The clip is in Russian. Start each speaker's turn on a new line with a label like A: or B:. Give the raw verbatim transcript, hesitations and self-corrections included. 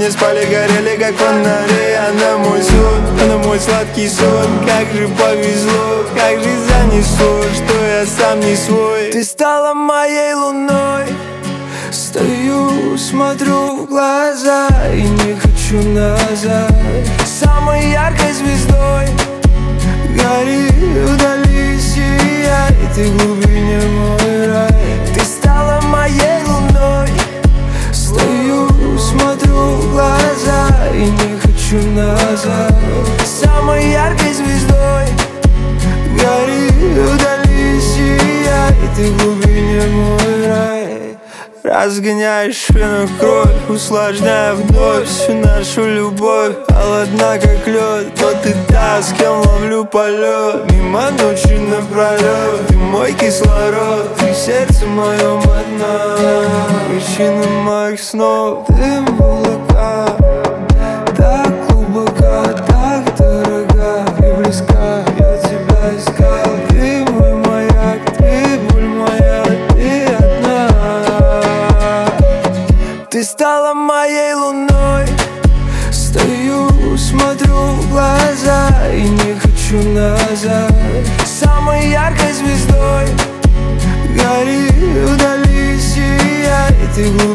A: не спали, горели как фонари. Она мой сон, она мой сладкий сон. Как же повезло, как же занесло, что я сам не свой. Ты стала моей луной. Стою, смотрю в глаза и не хочу назад. Самой яркой звездой гори вдали, сияй, ты в глубине мой рай. Ты стала моей луной. Стою, смотрю в глаза и не хочу назад. Самой яркой звездой гори вдали, сияй, ты в глубине мой рай. Разгоняешь вену кровь, усложняя вновь всю нашу любовь. Холодна как лед, но ты та, с кем ловлю полет. Мимо ночи напролет, ты мой кислород. Ты в сердце моем одна, причина моих снов. Ты в облаках, так глубоко, так дорога и близка. Я тебя искал, ты мой маяк, ты боль моя, ты одна. Ты стала моей луной. Стою, смотрю в глаза и не хочу назад. Самой яркой звездой гори вдали, сияй, ты